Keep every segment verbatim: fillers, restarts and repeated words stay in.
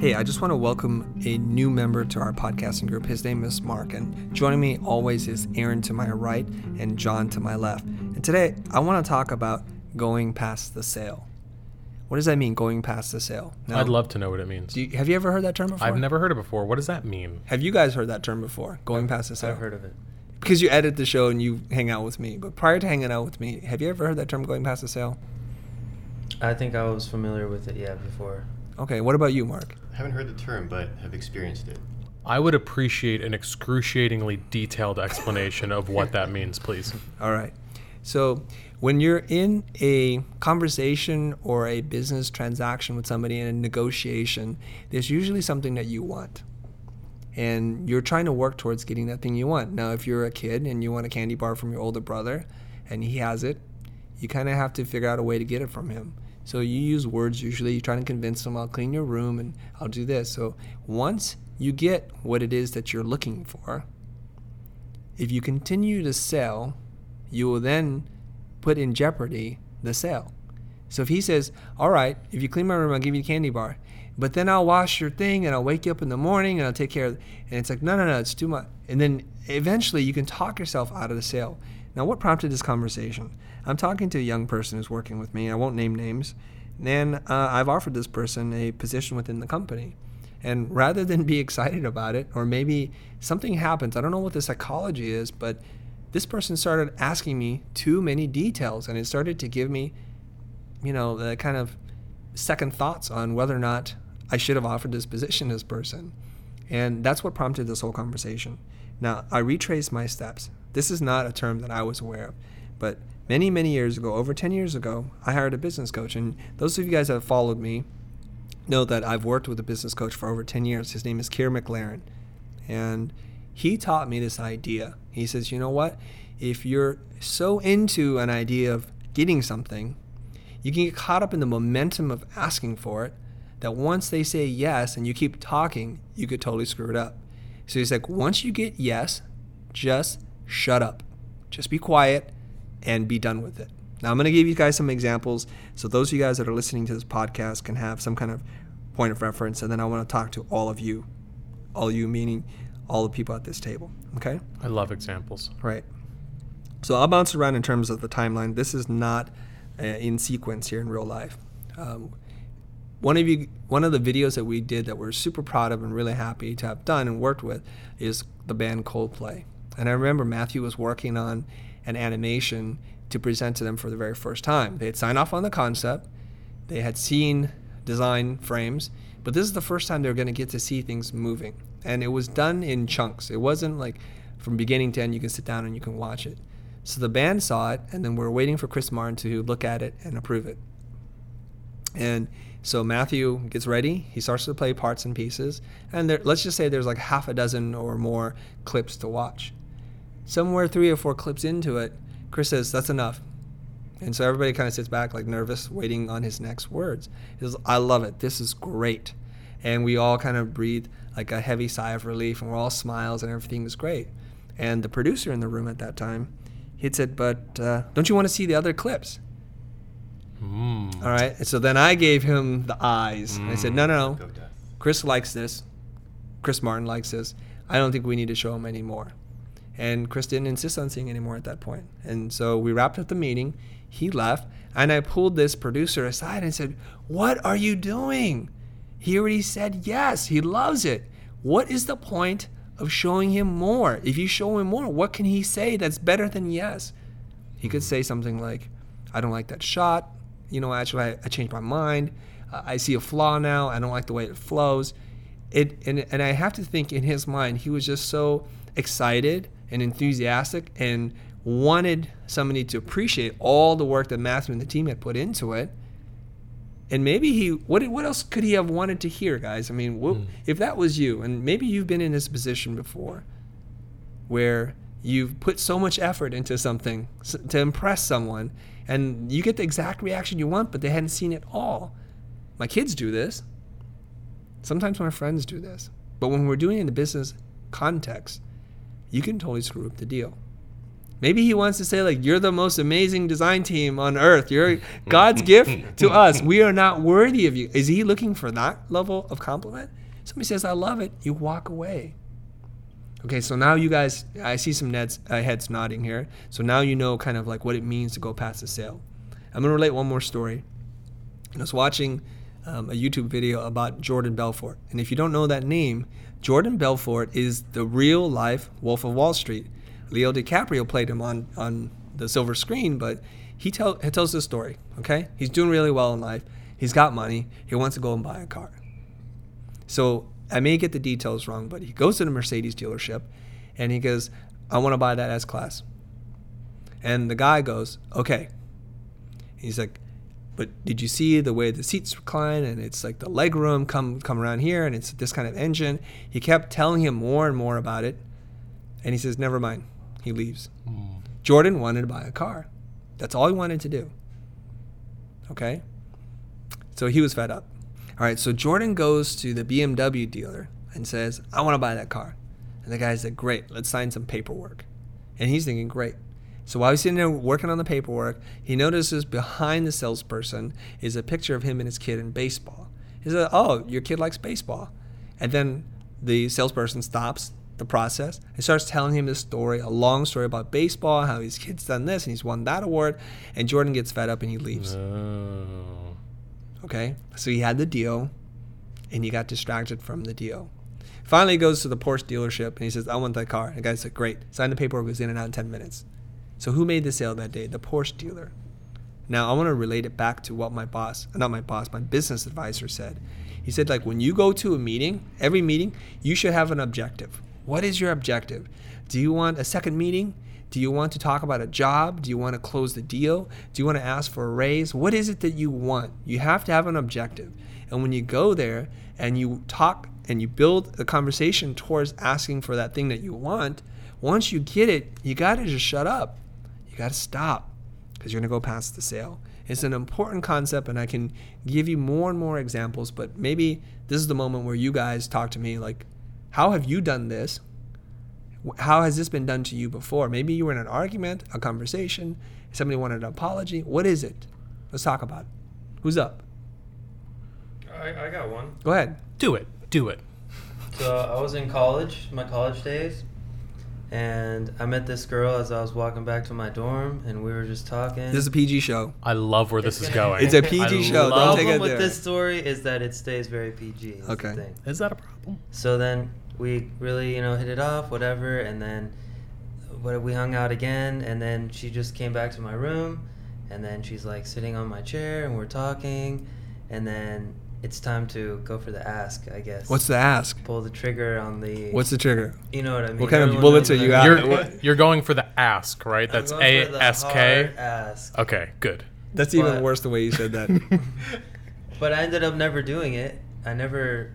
Hey, I just want to welcome a new member to our podcasting group. His name is Mark, and joining me always is Aaron to my right and John to my left. And today, I want to talk about going past the sale. What does that mean, going past the sale? Now, I'd love to know what it means. do you, have you ever heard that term before? I've never heard it before. What does that mean? Have you guys heard that term before, going past the sale? I've heard of it. Because you edit the show and you hang out with me. But prior to hanging out with me, have you ever heard that term, going past the sale? I think I was familiar with it, yeah, before. Okay, what about you, Mark? I haven't heard the term, but have experienced it. I would appreciate an excruciatingly detailed explanation of what that means, please. All right. So when you're in a conversation or a business transaction with somebody in a negotiation, there's usually something that you want. And you're trying to work towards getting that thing you want. Now, if you're a kid and you want a candy bar from your older brother and he has it, you kind of have to figure out a way to get it from him. So you use words usually. You're trying to convince them, I'll clean your room and I'll do this. So once you get what it is that you're looking for, if you continue to sell, you will then put in jeopardy the sale. So if he says, all right, if you clean my room, I'll give you a candy bar, but then I'll wash your thing and I'll wake you up in the morning and I'll take care of it. And it's like, no, no, no, it's too much. And then eventually you can talk yourself out of the sale. Now, what prompted this conversation? I'm talking to a young person who's working with me. I won't name names. And uh, I've offered this person a position within the company. And rather than be excited about it, or maybe something happens, I don't know what the psychology is, but this person started asking me too many details, and it started to give me, you know, the kind of second thoughts on whether or not I should have offered this position to this person. And that's what prompted this whole conversation. Now, I retraced my steps. This is not a term that I was aware of, but many, many years ago, over ten years ago, I hired a business coach. And those of you guys that have followed me know that I've worked with a business coach for over ten years. His name is Keir McLaren. And he taught me this idea. He says, you know what? If you're so into an idea of getting something, you can get caught up in the momentum of asking for it, that once they say yes and you keep talking, you could totally screw it up. So he's like, once you get yes, just shut up. Just be quiet and be done with it. Now I'm going to give you guys some examples so those of you guys that are listening to this podcast can have some kind of point of reference, and then I want to talk to all of you, all of you meaning all the people at this table, okay? I love examples. Right. So I'll bounce around in terms of the timeline. This is not uh, in sequence here in real life. Um, one of you, one of the videos that we did that we're super proud of and really happy to have done and worked with is the band Coldplay. And I remember Matthew was working on an animation to present to them for the very first time. They had signed off on the concept. They had seen design frames, but this is the first time they were going to get to see things moving. And it was done in chunks. It wasn't like from beginning to end, you can sit down and you can watch it. So the band saw it, and then we're waiting for Chris Martin to look at it and approve it. And so Matthew gets ready. He starts to play parts and pieces. And there, let's just say there's like half a dozen or more clips to watch. Somewhere three or four clips into it, Chris says, that's enough. And so everybody kind of sits back like nervous, waiting on his next words. He says, I love it. This is great. And we all kind of breathe like a heavy sigh of relief, and we're all smiles and everything is great. And the producer in the room at that time, he had said, but uh, don't you want to see the other clips? Mm. All right. And so then I gave him the eyes. Mm. And I said, no, no, Go no. death. Chris likes this. Chris Martin likes this. I don't think we need to show him anymore. And Chris didn't insist on seeing anymore at that point. And so we wrapped up the meeting. He left. And I pulled this producer aside and said, what are you doing? He already said yes. He loves it. What is the point of showing him more? If you show him more, what can he say that's better than yes? He could say something like, I don't like that shot. You know, actually, I, I changed my mind. Uh, I see a flaw now. I don't like the way it flows. It and, and I have to think in his mind, he was just so excited and enthusiastic and wanted somebody to appreciate all the work that Matthew and the team had put into it. And maybe he, what what else could he have wanted to hear, guys? I mean, what, mm. if that was you, and maybe you've been in this position before where you've put so much effort into something to impress someone, and you get the exact reaction you want, but they hadn't seen it all. My kids do this. Sometimes my friends do this. But when we're doing it in the business context, you can totally screw up the deal. Maybe he wants to say, like, you're the most amazing design team on earth. You're God's gift to us. We are not worthy of you. Is he looking for that level of compliment? Somebody says, I love it. You walk away. Okay, so now you guys, I see some neds, uh, heads nodding here. So now you know kind of like what it means to go past the sale. I'm going to relate one more story. I was watching um, a YouTube video about Jordan Belfort. And if you don't know that name, Jordan Belfort is the real life Wolf of Wall Street. Leo DiCaprio played him on, on the silver screen, but he, tell, he tells this story, okay? He's doing really well in life. He's got money. He wants to go and buy a car. So I may get the details wrong, but he goes to the Mercedes dealership, and he goes, I want to buy that S-Class. And the guy goes, okay. He's like, but did you see the way the seats recline, and it's like the leg room come, come around here, and it's this kind of engine? He kept telling him more and more about it, and he says, never mind. He leaves. Mm. Jordan wanted to buy a car. That's all he wanted to do. Okay? So he was fed up. All right, so Jordan goes to the B M W dealer and says, I want to buy that car. And the guy said, great, let's sign some paperwork. And he's thinking, great. So while he's sitting there working on the paperwork, he notices behind the salesperson is a picture of him and his kid in baseball. He said, oh, your kid likes baseball. And then the salesperson stops the process and starts telling him this story, a long story about baseball, how his kid's done this and he's won that award, and Jordan gets fed up and he leaves. No. Okay, so he had the deal and he got distracted from the deal. Finally, he goes to the Porsche dealership and he says, I want that car. And the guy said, great, sign the paperwork, was in and out in ten minutes. So who made the sale that day? The Porsche dealer. Now I want to relate it back to what my boss, not my boss, my business advisor said. He said, like, when you go to a meeting, every meeting, you should have an objective. What is your objective? Do you want a second meeting? Do you want to talk about a job? Do you want to close the deal? Do you want to ask for a raise? What is it that you want? You have to have an objective. And when you go there and you talk and you build a conversation towards asking for that thing that you want, once you get it, you got to just shut up. You got to stop because you're going to go past the sale. It's an important concept, and I can give you more and more examples, but maybe this is the moment where you guys talk to me like, how have you done this? How has this been done to you before? Maybe you were in an argument, a conversation, somebody wanted an apology. What is it? Let's talk about it. Who's up? I, I got one. Go ahead. Do it. Do it. So I was in college, my college days, and I met this girl as I was walking back to my dorm, and we were just talking. This is a P G show. I love where this It's is gonna- going. It's a P G I show. The Don't love- take it problem with there. this story is that it stays very P G. is the Okay. thing. Is that a problem? So then we really, you know, hit it off, whatever, and then what we hung out again, and then she just came back to my room, and then she's like sitting on my chair, and we're talking, and then it's time to go for the ask, I guess. What's the ask? Pull the trigger on the. What's the trigger? You know what I mean? What kind of Everyone bullets knows are you what I out? mean. You're you're going for the ask, right? I'm That's going A for the S K. hard ask. Okay, good. That's even But- worse the way you said that. But I ended up never doing it. I never,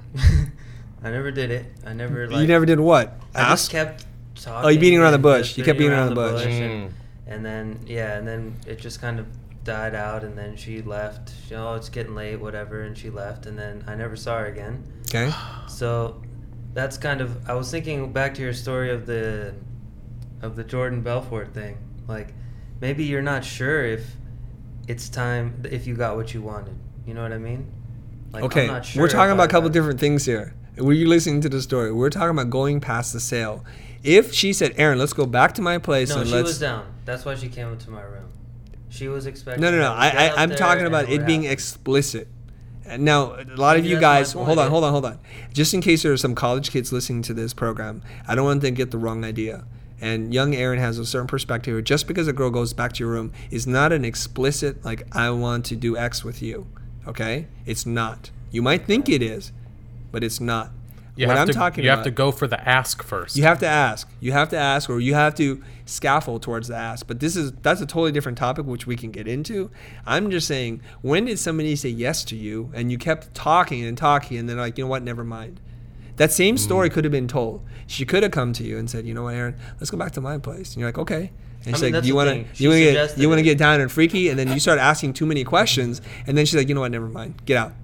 I never did it. I never like. You never did what? I just Ask? kept talking. Oh, you beating around the and bush. just You kept beating around the the bush. and, Mm. and then yeah, and then it just kind of died out, and then she left. She, oh, it's getting late, whatever, and she left, and then I never saw her again. Okay. So that's kind of. I was thinking back to your story of the, of the Jordan Belfort thing. Like, maybe you're not sure if it's time, if you got what you wanted. You know what I mean? Like, I'm Okay. not sure We're talking if about I a couple got- different things here. Were you listening to the story? We're talking about going past the sale. If she said, Aaron, let's go back to my place No, and she let's. was down. That's why she came into my room. She was expecting. No, no, no. that we I, get I, up I'm there talking about and it we're being out. explicit. And now, a lot of Maybe you that's guys, my point. hold on, hold on, hold on. Just in case there are some college kids listening to this program, I don't want them to get the wrong idea. And young Aaron has a certain perspective. Just because a girl goes back to your room is not an explicit, like, I want to do X with you. Okay? It's not. You might think it is, but it's not. You what have I'm to, talking you about, have to go for the ask first. you have to ask. You have to ask, or you have to scaffold towards the ask. But this is that's a totally different topic, which we can get into. I'm just saying, when did somebody say yes to you, and you kept talking and talking, and then like, you know what, never mind. That same story could have been told. She could have come to you and said, you know what, Aaron, let's go back to my place. And you're like, okay. And I she's mean, like, that's do you the want thing. to She you want to get suggested you want to it. get down and freaky, and then you start asking too many questions, and then she's like, you know what, never mind, get out.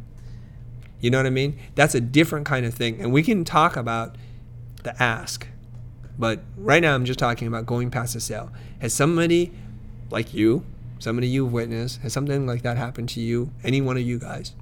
You know what I mean? That's a different kind of thing, and we can talk about the ask. But right now I'm just talking about going past the sale. Has somebody like you, somebody you've witnessed, has something like that happened to you, any one of you guys?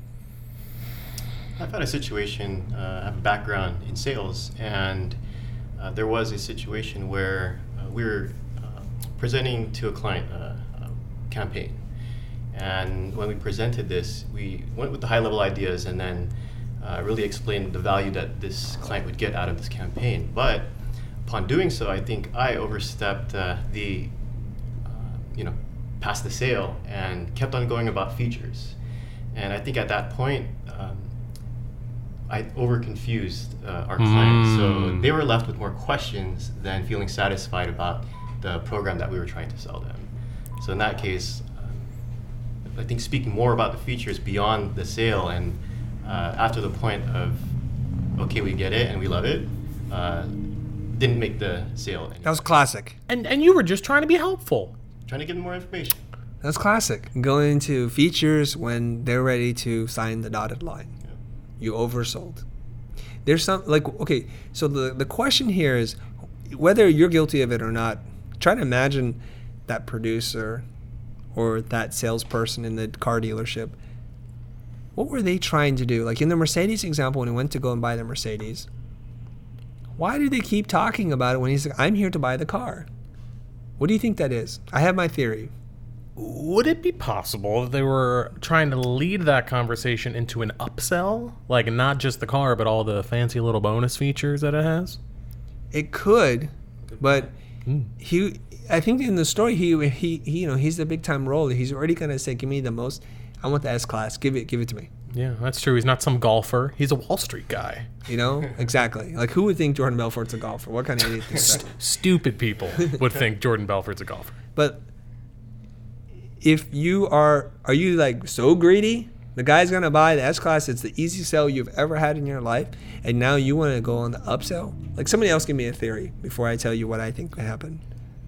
I've had a situation, uh, I have a background in sales, and uh, there was a situation where uh, we were uh, presenting to a client uh, a campaign. And when we presented this, we went with the high level ideas and then uh, really explained the value that this client would get out of this campaign. But upon doing so, I think I overstepped uh, the, uh, you know, past the sale and kept on going about features. And I think at that point, um, I over-confused uh, our clients. So they were left with more questions than feeling satisfied about the program that we were trying to sell them. So in that case, um, I think speaking more about the features beyond the sale and uh, after the point of, okay, we get it and we love it, uh, didn't make the sale anymore. That was classic. And and you were just trying to be helpful. Trying to give them more information. That's classic. Going into features when they're ready to sign the dotted line. Yeah. You oversold. There's some, like, okay, so the, the question here is whether you're guilty of it or not, try to imagine that producer or that salesperson in the car dealership. What were they trying to do? Like in the Mercedes example, when he went to go and buy the Mercedes, why do they keep talking about it when he's like, I'm here to buy the car? What do you think that is? I have my theory. Would it be possible that they were trying to lead that conversation into an upsell? Like not just the car, but all the fancy little bonus features that it has? It could, but mm. he, I think in the story, he, he, he, you know, he's the big time role. He's already gonna say, give me the most, I want the S class, give it, give it to me. Yeah, that's true. He's not some golfer. He's a Wall Street guy. You know, exactly. Like who would think Jordan Belfort's a golfer? What kind of idiot thinks that? Stupid people would think Jordan Belfort's a golfer. But if you are, are you like so greedy? The guy's gonna buy the S class. It's the easiest sell you've ever had in your life, and now you want to go on the upsell. Like somebody else, give me a theory before I tell you what I think could happen.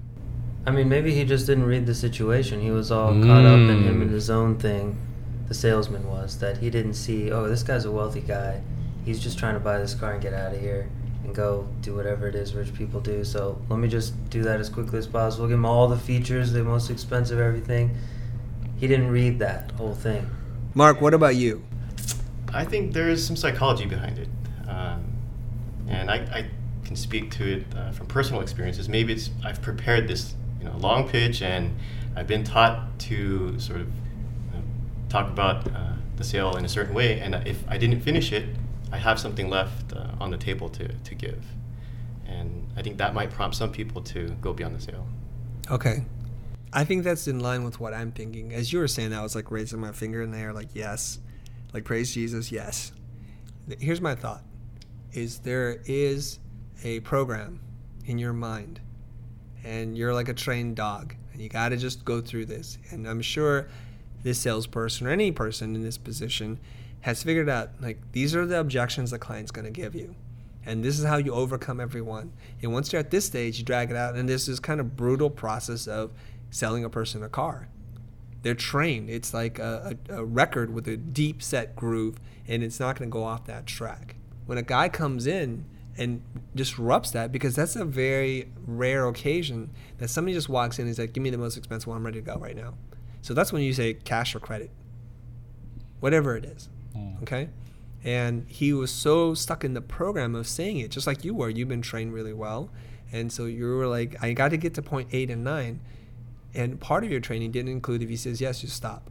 I mean, maybe he just didn't read the situation. He was all mm. caught up in him and his own thing. The salesman was that he didn't see. Oh, this guy's a wealthy guy. He's just trying to buy this car and get out of here and go do whatever it is rich people do. So let me just do that as quickly as possible. Give him all the features, the most expensive everything. He didn't read that whole thing. Mark, what about you? I think there is some psychology behind it. Um, and I, I can speak to it uh, from personal experiences. Maybe it's I've prepared this you know, long pitch and I've been taught to sort of you know, talk about uh, the sale in a certain way. And if I didn't finish it, I have something left uh, on the table to, to give. And I think that might prompt some people to go beyond the sale. Okay. I think that's in line with what I'm thinking. As you were saying that, I was like raising my finger in the air like, yes. Like, praise Jesus, yes. Here's my thought, is there is a program in your mind, and you're like a trained dog, and you got to just go through this. And I'm sure this salesperson or any person in this position has figured out, like, these are the objections the client's going to give you. And this is how you overcome every one. And once you're at this stage, you drag it out, and there's this kind of brutal process of selling a person a car. They're trained. It's like a, a, a record with a deep set groove, and it's not going to go off that track. When a guy comes in and disrupts that, because that's a very rare occasion that somebody just walks in and is like, give me the most expensive one, I'm ready to go right now. So that's when you say cash or credit, whatever it is, mm. okay? And he was so stuck in the program of saying it, just like you were. You've been trained really well. And so you were like, I got to get to point eight and nine. And part of your training didn't include, if he says yes, just stop.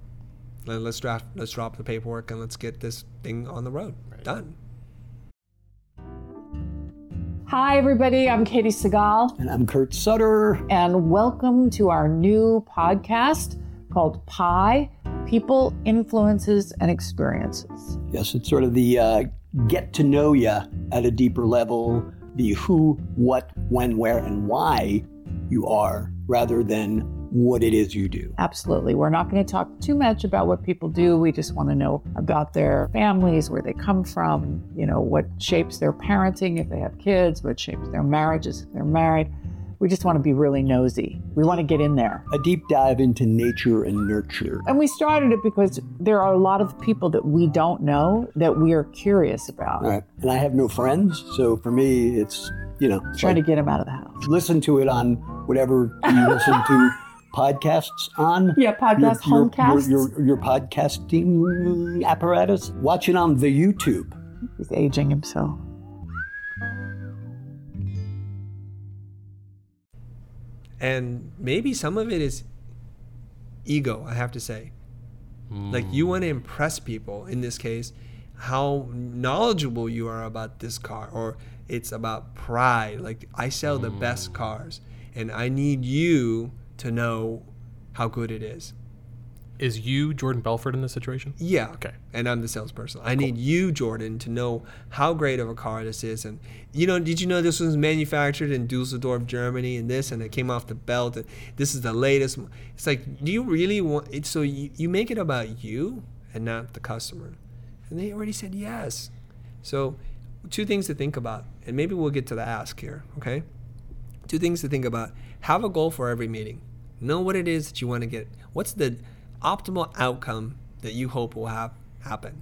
Let's draft, let's drop the paperwork and let's get this thing on the road. Right. Done. Hi, everybody. I'm Katie Segal. And I'm Kurt Sutter. And welcome to our new podcast called Pi, People, Influences, and Experiences. Yes, it's sort of the uh, get to know you at a deeper level, the who, what, when, where, and why you are, rather than what it is you do. Absolutely. We're not going to talk too much about what people do. We just want to know about their families, where they come from, you know, what shapes their parenting if they have kids, what shapes their marriages if they're married. We just want to be really nosy. We want to get in there. A deep dive into nature and nurture. And we started it because there are a lot of people that we don't know that we are curious about. Right. And I have no friends, so for me, it's you know, it's Trying like, to get him out of the house. listen to it on whatever you listen to podcasts on. Yeah, podcast, your, homecasts. Your, your, your podcasting apparatus. Watch it on the YouTube. He's aging himself. And maybe some of it is ego, I have to say. Like, you want to impress people, in this case, how knowledgeable you are about this car, or it's about pride. Like, I sell the best cars, and I need you to know how good it is. Is you Jordan Belfort in this situation? Yeah. Okay. And I'm the salesperson. I need you, Jordan, to know how great of a car this is. And, you know, did you know this was manufactured in Dusseldorf, Germany, and this, and it came off the belt, and this is the latest. It's like, do you really want it? So you, you make it about you and not the customer. And they already said yes. So two things to think about, and maybe we'll get to the ask here, okay? Two things to think about. Have a goal for every meeting. Know what it is that you want to get. What's the optimal outcome that you hope will have happen?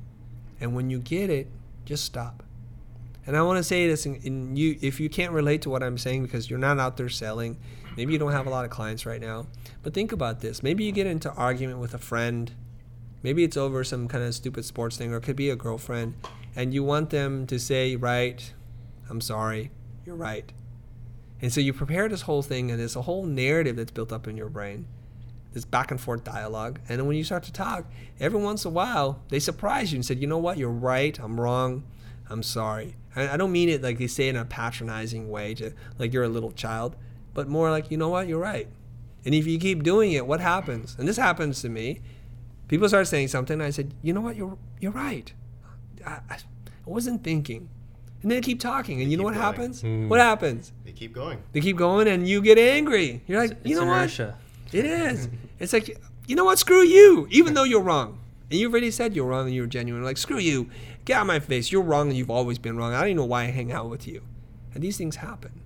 And when you get it, just stop. And I want to say this, in, in you, if you can't relate to what I'm saying because you're not out there selling, maybe you don't have a lot of clients right now, but think about this. Maybe you get into argument with a friend. Maybe it's over some kind of stupid sports thing, or it could be a girlfriend, and you want them to say, right, I'm sorry, you're right. And so you prepare this whole thing, and there's a whole narrative that's built up in your brain, this back and forth dialogue. And then when you start to talk, every once in a while, they surprise you and said, you know what, you're right, I'm wrong, I'm sorry. I, I don't mean it like they say it in a patronizing way, to like you're a little child, but more like, you know what, you're right. And if you keep doing it, what happens? And this happens to me. People start saying something, and I said, you know what, you're you're right. I, I wasn't thinking. And then they keep talking, and They you know keep what going. happens? Mm. What happens? They keep going. They keep going, and you get angry. You're like, It's you know inertia. what? It is. It's like, you know what? Screw you, even though you're wrong. And you've already said you're wrong, and you're genuine. Like, screw you. Get out of my face. You're wrong, and you've always been wrong. I don't even know why I hang out with you. And these things happen.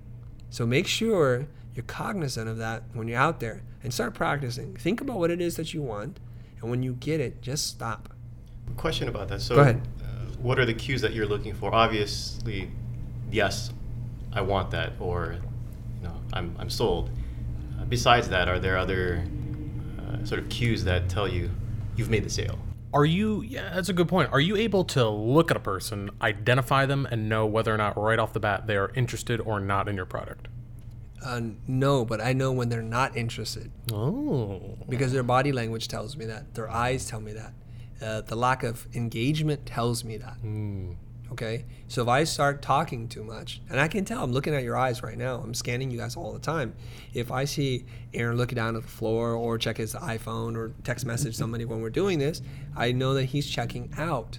So make sure you're cognizant of that when you're out there, and start practicing. Think about what it is that you want, and when you get it, just stop. Question about that. So, Go ahead. Uh, what are the cues that you're looking for? Obviously, yes, I want that, or you know, I'm I'm sold. Uh, besides that, are there other uh, sort of cues that tell you you've made the sale? Are you, yeah, that's a good point. Are you able to look at a person, identify them, and know whether or not right off the bat they are interested or not in your product? Uh, no, but I know when they're not interested, Oh. because their body language tells me that. Their eyes tell me that. Uh, the lack of engagement tells me that. Mm. Okay? So if I start talking too much, and I can tell, I'm looking at your eyes right now. I'm scanning you guys all the time. If I see Aaron looking down at the floor or check his iPhone or text message somebody when we're doing this, I know that he's checking out.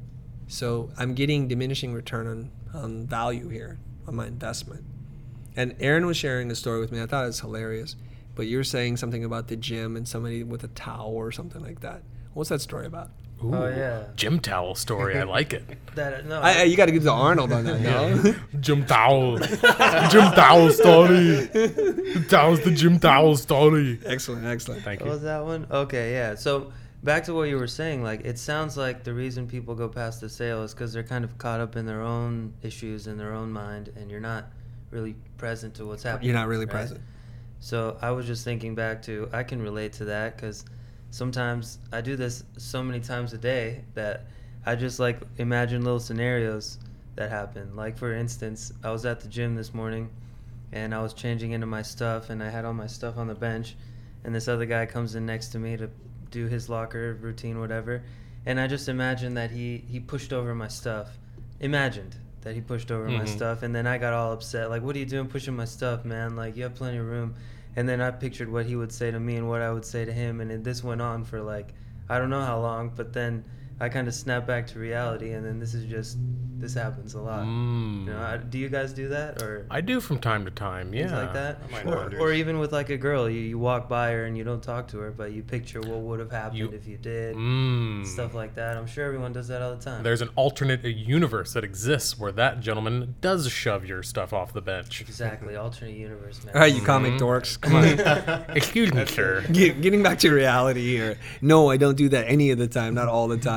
So I'm getting diminishing return on, on value here on my investment. And Aaron was sharing a story with me. I thought it was hilarious. But you're saying something about the gym and somebody with a towel or something like that. What's that story about? Ooh, Oh, yeah. Gym towel story. I like it. That no. I, I, you got to get to Arnold on that, no? Gym towel. Gym towel story. That was the gym towel story. Excellent, excellent. Thank What you. was that one? Okay, yeah. So back to what you were saying, like it sounds like the reason people go past the sale is because they're kind of caught up in their own issues in their own mind, and you're not really present to what's happening. You're not really right? present. So I was just thinking back to, I can relate to that because sometimes I do this so many times a day that I just like imagine little scenarios that happen. Like for instance, I was at the gym this morning and I was changing into my stuff and I had all my stuff on the bench, and this other guy comes in next to me to do his locker routine, whatever. And I just imagined that he, he pushed over my stuff. Imagined that he pushed over my Mhm. stuff, and then I got all upset. Like, what are you doing pushing my stuff, man? Like, you have plenty of room. And then I pictured what he would say to me and what I would say to him, and it, this went on for like, I don't know how long, but then I kind of snapped back to reality, and then this is just, this happens a lot. Mm. You know, I, do you guys do that, or I do from time to time, yeah. things like that? Mind Or, wanders. or even with like a girl, you, you walk by her and you don't talk to her, but you picture what would have happened You- if you did, Mm. stuff like that. I'm sure everyone does that all the time. There's an alternate universe that exists where that gentleman does shove your stuff off the bench. Exactly, alternate universe, man. All right, you comic dorks. Come on. Excuse me, sir. Get, getting back to reality here. No, I don't do that any of the time, not all the time.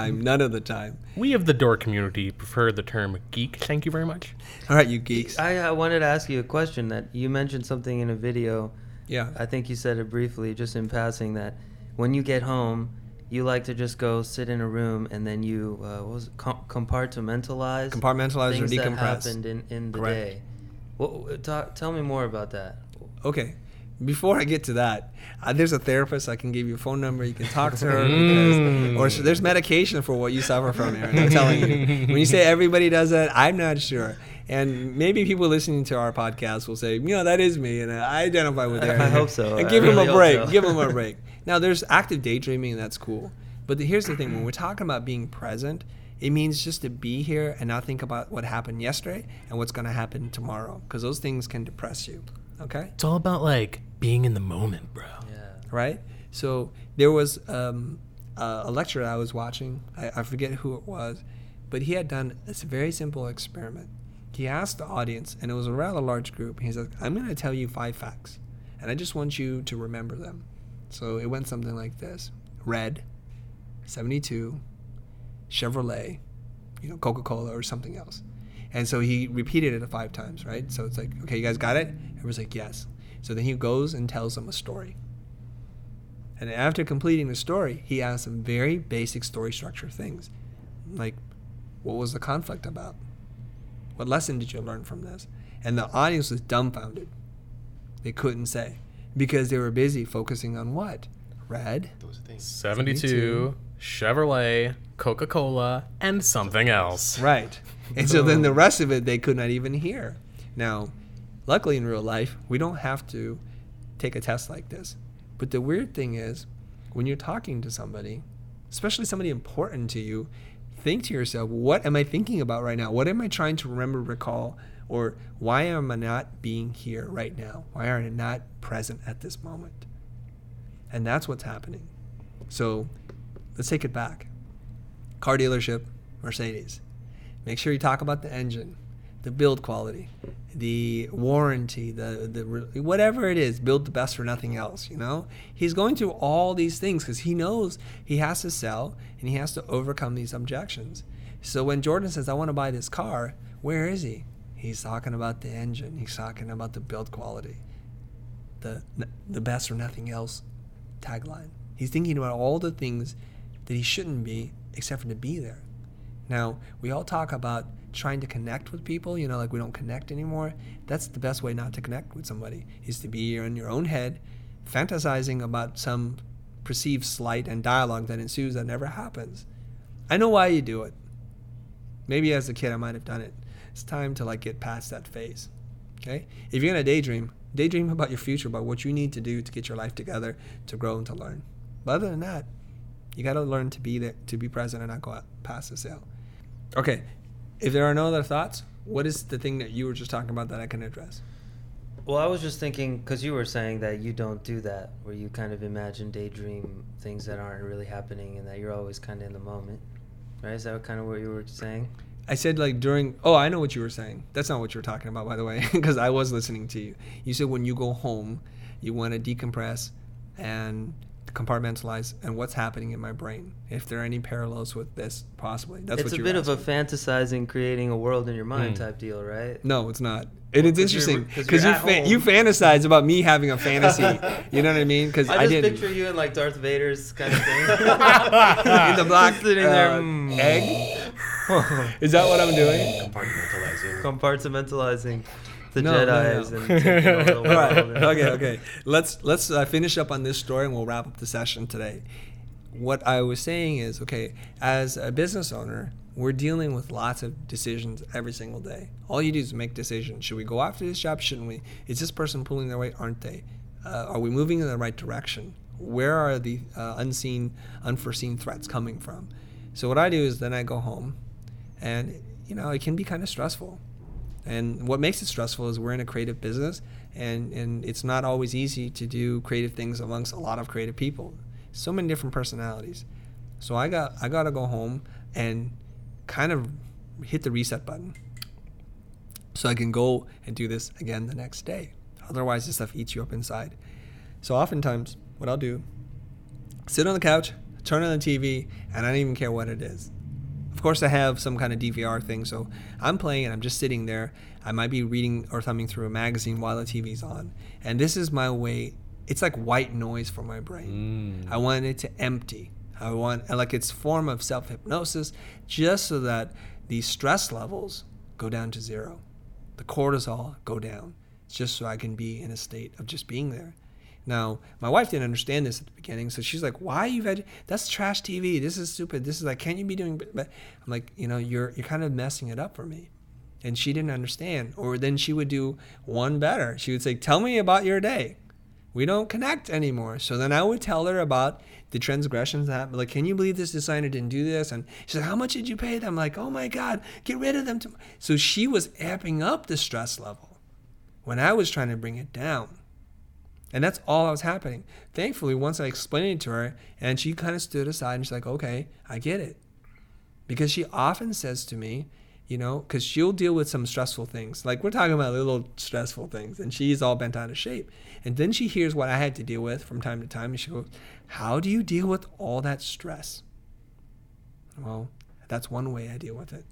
time. None of the time. We of the door community prefer the term geek. Thank you very much. All right, you geeks. I, I wanted to ask you a question that you mentioned something in a video. Yeah. I think you said it briefly, just in passing, that when you get home, you like to just go sit in a room and then you uh, what was it, com- compartmentalize Compartmentalize or things that decompress. happened in, in the Correct. day. What, talk, tell me more about that. Okay. Before I get to that, uh, there's a therapist. I can give you a phone number. You can talk to her. Mm. Because, or so there's medication for what you suffer from, Aaron. I'm telling you. When you say everybody does that, I'm not sure. And maybe people listening to our podcast will say, you know, that is me, and I identify with Aaron. I hope so. And I give him really a hope break. so. Give him a break. Now, there's active daydreaming, and that's cool. But the, here's the thing. When we're talking about being present, it means just to be here and not think about what happened yesterday and what's going to happen tomorrow, because those things can depress you. Okay? It's all about like being in the moment, bro. Yeah. Right? So there was um, uh, a lecture I was watching. I, I forget who it was, but he had done this very simple experiment. He asked the audience, and it was a rather large group. He said, I'm going to tell you five facts, and I just want you to remember them. So it went something like this. Red, seventy-two, Chevrolet, you know, Coca-Cola or something else. And so he repeated it five times, right? So it's like, okay, you guys got it? Everyone's like, yes. So then he goes and tells them a story. And after completing the story, he asks some very basic story structure things. Like, what was the conflict about? What lesson did you learn from this? And the audience was dumbfounded. They couldn't say. Because they were busy focusing on what? Red, Those things. seventy-two, Chevrolet, Coca-Cola, and something else. right. And so then the rest of it they could not even hear. Now, luckily in real life, we don't have to take a test like this. But the weird thing is, when you're talking to somebody, especially somebody important to you, think to yourself, what am I thinking about right now? What am I trying to remember, recall? Or why am I not being here right now? Why are I not present at this moment? And that's what's happening. So let's take it back. Car dealership, Mercedes. Make sure you talk about the engine, the build quality, the warranty, the the whatever it is. Build the best for nothing else. You know, he's going through all these things because he knows he has to sell and he has to overcome these objections. So when Jordan says, "I want to buy this car," where is he? He's talking about the engine. He's talking about the build quality, the the best or nothing else tagline. He's thinking about all the things that he shouldn't be, except for to be there. Now, we all talk about trying to connect with people, you know, like we don't connect anymore. That's the best way not to connect with somebody, is to be in your own head, fantasizing about some perceived slight and dialogue that ensues that never happens. I know why you do it. Maybe as a kid I might have done it. It's time to like get past that phase. Okay? If you're gonna daydream, daydream about your future, about what you need to do to get your life together, to grow and to learn. But other than that, you gotta learn to be there, to be present and not go out past the sale. Okay, if there are no other thoughts, what is the thing that you were just talking about that I can address? Well, I was just thinking, because you were saying that you don't do that, where you kind of imagine, daydream things that aren't really happening and that you're always kind of in the moment, right? Is that kind of what you were saying? I said like during, oh, I know what you were saying. That's not what you were talking about, by the way, because I was listening to you. You said when you go home, you want to decompress and compartmentalize and what's happening in my brain, if there are any parallels with this, possibly. That's it's what a you bit were of a asking. fantasizing, creating a world in your mind Mm. type deal, right? No, it's not. And Well, it's 'cause you're- interesting 'cause because you're you at fa- home. you fantasize about me having a fantasy. You know what I mean? Because I, I just didn't. picture you in like Darth Vader's kind of thing. In the black Just sitting there, uh, mm. egg. Is that what I'm doing? Compartmentalizing. Compartmentalizing the No, no, Jedis no. and taking over the All right. world. Okay. Okay. Let's let's uh, finish up on this story and we'll wrap up the session today. What I was saying is, okay, as a business owner, we're dealing with lots of decisions every single day. All you do is make decisions. Should we go after this job? Shouldn't we? Is this person pulling their weight? Aren't they? Uh, are we moving in the right direction? Where are the uh, unseen, unforeseen threats coming from? So what I do is then I go home, and you know it can be kind of stressful. And what makes it stressful is we're in a creative business, and, and it's not always easy to do creative things amongst a lot of creative people. So many different personalities. So I got I got to go home and kind of hit the reset button so I can go and do this again the next day. Otherwise, this stuff eats you up inside. So oftentimes, what I'll do, sit on the couch, turn on the T V, and I don't even care what it is. Of course, I have some kind of D V R thing, so I'm playing and I'm just sitting there. I might be reading or thumbing through a magazine while the T V's on. And this is my way. It's like white noise for my brain. Mm. I want it to empty. I want, like, it's a form of self-hypnosis just so that these stress levels go down to zero. The cortisol go down. It's just so I can be in a state of just being there. Now, my wife didn't understand this at the beginning, so she's like, why you veg- that's trash T V. This is stupid. This is like, can't you be doing, but I'm like, you know, you're you're kind of messing it up for me. And she didn't understand. Or then she would do one better. She would say, tell me about your day. We don't connect anymore. So then I would tell her about the transgressions that happened. Like, can you believe this designer didn't do this? And she's like, how much did you pay them? I'm like, oh my God, get rid of them. Tom-. So she was amping up the stress level when I was trying to bring it down. And that's all that was happening. Thankfully, once I explained it to her, and she kind of stood aside and she's like, okay, I get it. Because she often says to me, you know, because she'll deal with some stressful things. Like, we're talking about little stressful things, and she's all bent out of shape. And then she hears what I had to deal with from time to time, and she goes, how do you deal with all that stress? Well, that's one way I deal with it,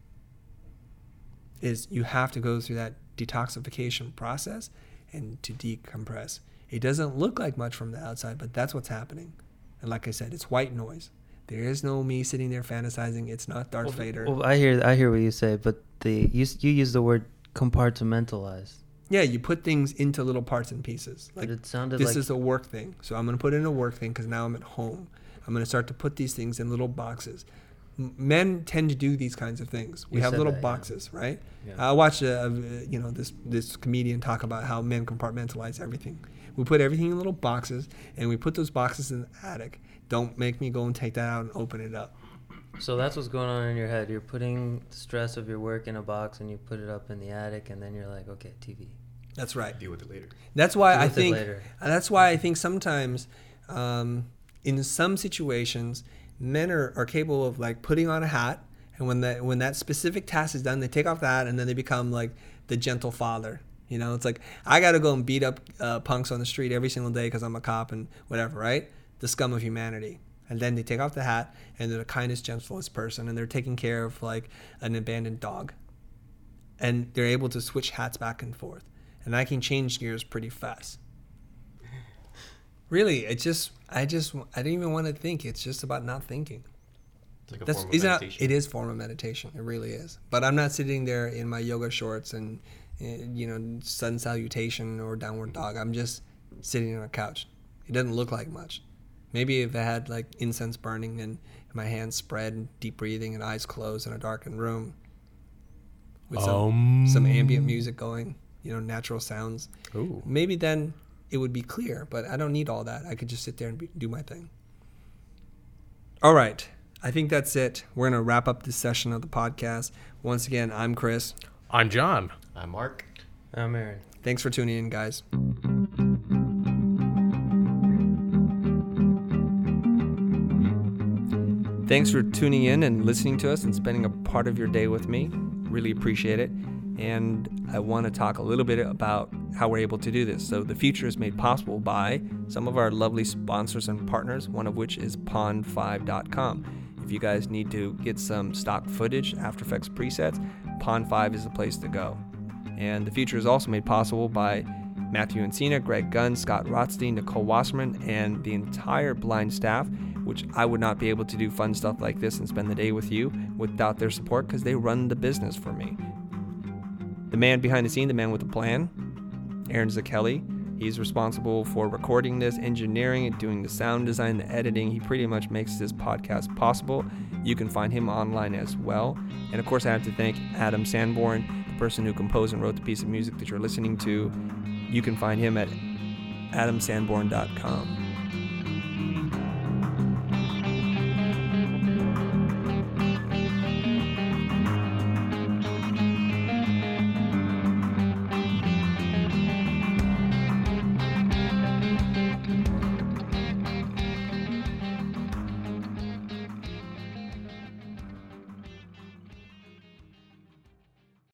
is you have to go through that detoxification process and to decompress. It doesn't look like much from the outside, but that's what's happening. And like I said, it's white noise. There is no me sitting there fantasizing. It's not Darth well, Vader. Well, I hear I hear what you say, but the you you use the word compartmentalize. Yeah, you put things into little parts and pieces. Like, but it sounded this like is a work thing, so I'm going to put it in a work thing because now I'm at home. I'm going to start to put these things in little boxes. M- Men tend to do these kinds of things. We You have said little that, boxes, yeah. right? Yeah. I watched a, a, you know this this comedian talk about how men compartmentalize everything. We put everything in little boxes, and we put those boxes in the attic. Don't make me go and take that out and open it up. So that's what's going on in your head. You're putting the stress of your work in a box, and you put it up in the attic, and then you're like, okay, T V. That's right. Deal with it later. That's why Deal I with it think. later. That's why I think sometimes, um, in some situations, men are, are capable of like putting on a hat, and when that when that specific task is done, they take off the hat, and then they become like the gentle father. You know, it's like, I got to go and beat up uh, punks on the street every single day because I'm a cop and whatever, right? The scum of humanity. And then they take off the hat, and they're the kindest, gentlest person, and they're taking care of like an abandoned dog. And they're able to switch hats back and forth. And I can change gears pretty fast. Really, it just, I just, I don't even want to think. It's just about not thinking. It's like a That's, form of isn't it, meditation. it is a form of meditation. It really is. But I'm not sitting there in my yoga shorts and, you know, sun salutation or downward dog. I'm just sitting on a couch. It doesn't look like much. Maybe if I had like incense burning and my hands spread and deep breathing and eyes closed in a darkened room with some, Um. some ambient music going, you know, natural sounds. Ooh. Maybe then it would be clear, but I don't need all that. I could just sit there and be, do my thing. All right. I think that's it. We're going to wrap up this session of the podcast. Once again, I'm Chris. I'm John. I'm Mark. I'm Aaron. Thanks for tuning in, guys. Thanks for tuning in and listening to us and spending a part of your day with me. Really appreciate it. And I want to talk a little bit about how we're able to do this. So the future is made possible by some of our lovely sponsors and partners, one of which is pond five dot com. If you guys need to get some stock footage, After Effects presets, Pond five is the place to go. And the future is also made possible by Matthew Encina, Greg Gunn, Scott Rothstein, Nicole Wasserman, and the entire Blind staff, which I would not be able to do fun stuff like this and spend the day with you without their support because they run the business for me. The man behind the scene, the man with the plan, Aaron Zakelli. He's responsible for recording this, engineering it, doing the sound design, the editing. He pretty much makes this podcast possible. You can find him online as well. And of course, I have to thank Adam Sanborn, the person who composed and wrote the piece of music that you're listening to. You can find him at adam sanborn dot com.